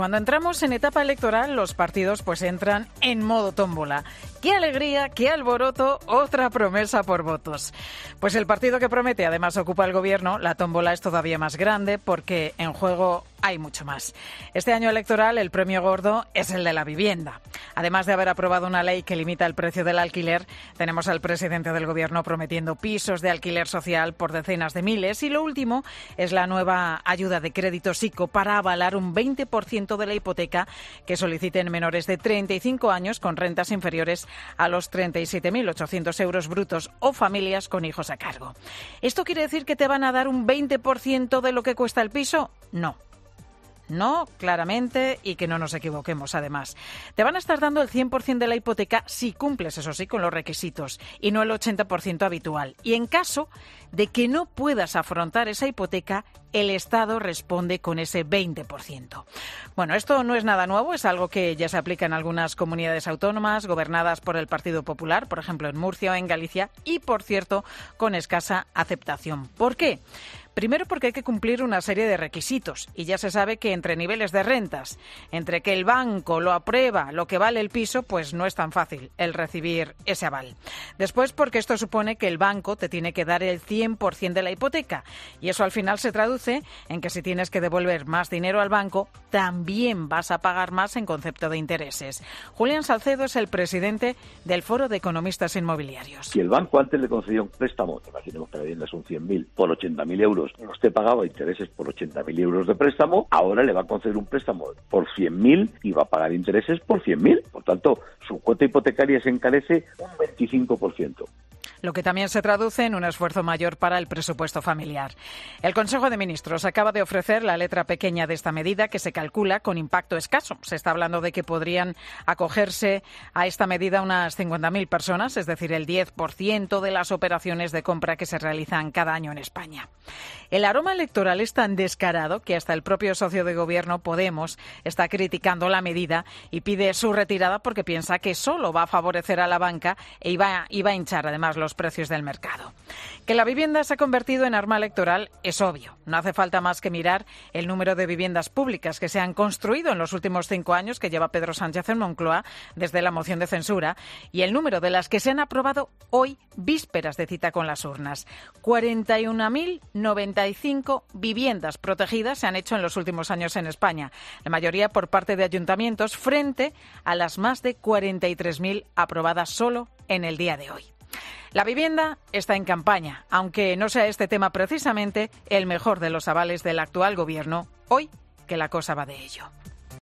Cuando entramos en etapa electoral, los partidos pues entran en modo tómbola. ¡Qué alegría, qué alboroto! Otra promesa por votos. Pues el partido que promete además ocupa el gobierno, la tómbola es todavía más grande porque en juego hay mucho más. Este año electoral el premio gordo es el de la vivienda. Además de haber aprobado una ley que limita el precio del alquiler, tenemos al presidente del gobierno prometiendo pisos de alquiler social por decenas de miles y lo último es la nueva ayuda de crédito SICO para avalar un 20% de la hipoteca que soliciten menores de 35 años con rentas inferiores a los 37.800 euros brutos o familias con hijos a cargo. ¿Esto quiere decir que te van a dar un 20% de lo que cuesta el piso? No. No, claramente, y que no nos equivoquemos, además. Te van a estar dando el 100% de la hipoteca si cumples, eso sí, con los requisitos, y no el 80% habitual. Y en caso de que no puedas afrontar esa hipoteca, el Estado responde con ese 20%. Bueno, esto no es nada nuevo, es algo que ya se aplica en algunas comunidades autónomas gobernadas por el Partido Popular, por ejemplo, en Murcia o en Galicia, y, por cierto, con escasa aceptación. ¿Por qué? Primero porque hay que cumplir una serie de requisitos y ya se sabe que entre niveles de rentas, entre que el banco lo aprueba, lo que vale el piso, pues no es tan fácil el recibir ese aval. Después porque esto supone que el banco te tiene que dar el 100% de la hipoteca y eso al final se traduce en que si tienes que devolver más dinero al banco, también vas a pagar más en concepto de intereses. Julián Salcedo es el presidente del Foro de Economistas Inmobiliarios. Si el banco antes le concedía un préstamo, imaginemos que la vivienda son 100.000 por 80.000 euros, usted pagaba intereses por 80.000 euros de préstamo, ahora le va a conceder un préstamo por 100.000 y va a pagar intereses por 100.000. Por tanto, su cuota hipotecaria se encarece un 25%. Lo que también se traduce en un esfuerzo mayor para el presupuesto familiar. El Consejo de Ministros acaba de ofrecer la letra pequeña de esta medida que se calcula con impacto escaso. Se está hablando de que podrían acogerse a esta medida unas 50.000 personas, es decir, el 10% de las operaciones de compra que se realizan cada año en España. El aroma electoral es tan descarado que hasta el propio socio de gobierno, Podemos, está criticando la medida y pide su retirada porque piensa que solo va a favorecer a la banca y va a hinchar además los precios del mercado. Que la vivienda se ha convertido en arma electoral es obvio. No hace falta más que mirar el número de viviendas públicas que se han construido en los últimos 5 años que lleva Pedro Sánchez en Moncloa desde la moción de censura y el número de las que se han aprobado hoy, vísperas de cita con las urnas. 41.095 viviendas protegidas se han hecho en los últimos años en España, la mayoría por parte de ayuntamientos frente a las más de 43.000 aprobadas solo en el día de hoy. La vivienda está en campaña, aunque no sea este tema precisamente el mejor de los avales del actual gobierno, hoy que la cosa va de ello.